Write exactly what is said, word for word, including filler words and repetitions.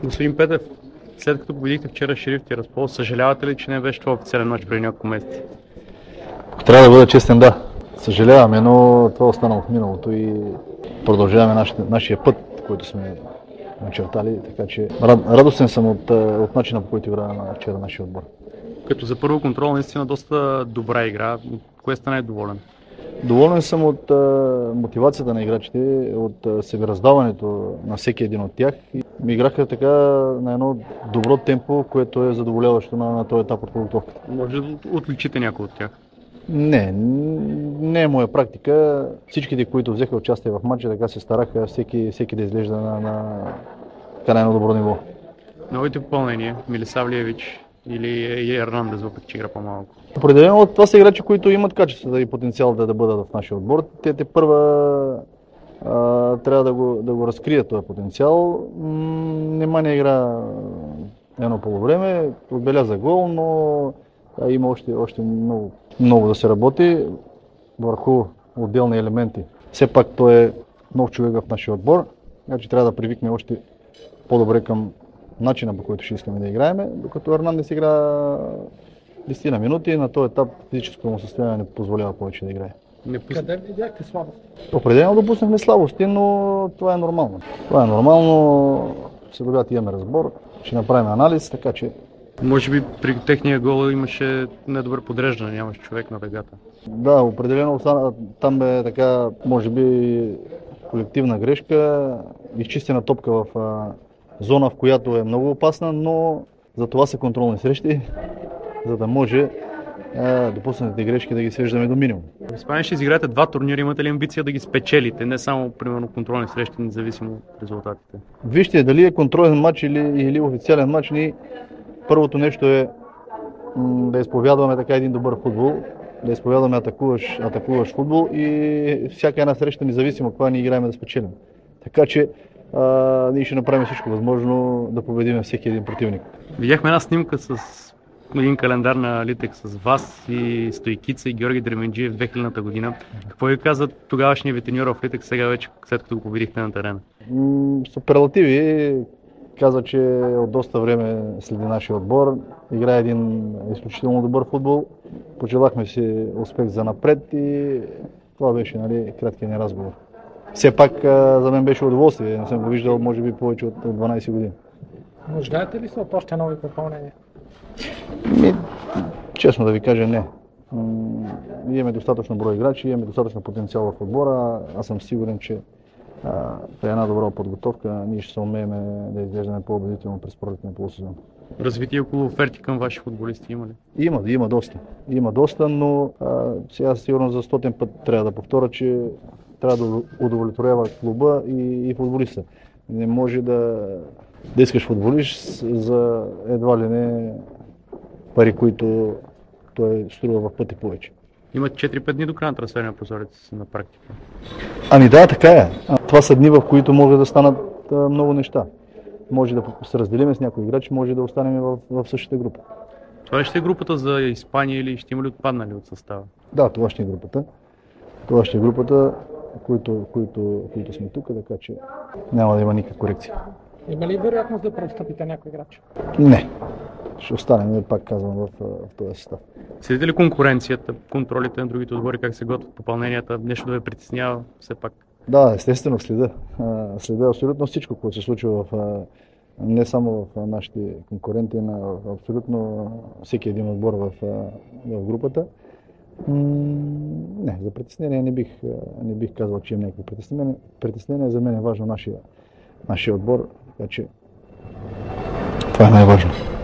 Господин Петев, след като победихте вчера Шериф Тираспол, съжалявате ли, че не беше това официален мач преди няколко месеца? Трябва да бъда честен, да. Съжаляваме, но това останало в миналото и продължаваме нашия, нашия път, който сме начертали. Така че радостен съм от, от начина, по който играе на вчера нашия отбор. Като за първо контрол, наистина доста добра игра. От кое сте най-доволен? Доволен съм от а, мотивацията на играчите, от а, себераздаването на всеки един от тях. И играха така на едно добро темпо, което е задоволяващо на, на този етап от подготовката. Може да отличите някой от тях? Не, не е моя практика. Всичките, които взеха участие в матча, така се стараха всеки, всеки да изглежда на, на, на едно добро ниво. Новите попълнения, Милисавлиевич или Ернандес, въпреки че игра по-малко? Определено това са играчи, които имат качествата и потенциал да, да бъдат в нашия отбор. Те те първа а, трябва да го, да го разкрият този потенциал. Немanja игра едно полувреме, отбеляза гол, но а, има още, още много, много да се работи върху отделни елементи. Все пак той е нов човек в нашия отбор, така че трябва да привикне още по-добре към начина, по който ще искаме да играем, докато Ернандес игра десет на минути, на този етап физическото му състояние не позволява повече да играе. Не пусна... Къде видяхте слабости? Определено допуснахме слабости, но това е нормално. Това е нормално, след обяд имаме разбор, ще направим анализ, така че... Може би при техния гол имаше недобър подреждане, нямаше човек на регата. Да, определено там бе така, може би колективна грешка, изчистена топка в а, зона, в която е много опасна, но за това са контролни срещи, за да може а, допуснатите грешки да ги свеждаме до минимум. В Испания ще изиграете два турнира, имате ли амбиция да ги спечелите, не само примерно контролни срещи, независимо от резултатите? Вижте, дали е контролен матч или, или официален матч, ние първото нещо е м, да изповядваме така един добър футбол, да изповядваме атакуваш, атакуваш футбол и всяка една среща, независимо каква ни играем, да спечелим. Така че а, ние ще направим всичко възможно да победим всеки един противник. Видяхме една снимка с един календар на Литек с вас и Стойкица и Георги Дременджиев в две хилядната година. Какво ви каза тогавашния ви треньор в Литек сега вече, след като го победихте на терена? М, суперлативи. Каза, че от доста време следи нашия отбор. Играе един изключително добър футбол. Пожелахме си успех за напред и това беше, нали, краткият ни разговор. Все пак за мен беше удоволствие. Не съм го виждал може би повече от дванайсет години. Нуждаете ли се от още нови попълнения? Ми, честно да ви кажа, не. М, имаме достатъчно брой играчи, имаме достатъчно потенциал в отбора. Аз съм сигурен, че а, при една добра подготовка ние ще се умеем да изглеждаме по-убедително през първите на полусезон. Развитие около оферти към ваши футболисти има ли? Има, има доста. Има доста, но а, сега сигурно за стотен път трябва да повторя, че трябва да удовлетворява клуба и, и футболиста. Не може да, да искаш футболист за едва ли не пари, които той струва в пъти повече. Има четири-пет дни до края на трансферния прозорец на практика. Ами да, така е. Това са дни, в които могат да станат а, много неща. Може да се разделиме с някои играчи, може да останем в, в същата група. Това ще е групата за Испания или ще има ли отпаднали от състава? Да, това ще е групата. Това ще е групата, които, които, които сме тук, така че няма да има никаква корекция. Има ли вероятност да преотстъпите някой играч? Не. Ще останем, пак казвам, в, в този състав. Следите ли конкуренцията, контролите на другите отбори, как се готвят попълненията, нещо да ви притеснява все пак? Да, естествено следа. Следа абсолютно всичко, което се случва в, не само в нашите конкуренти, но в абсолютно всеки един отбор в, в групата. Не, за притеснение не бих, не бих казал, че имам някакво притеснение. Притеснение за мен е важно нашия, нашия отбор, така че това е най-важно.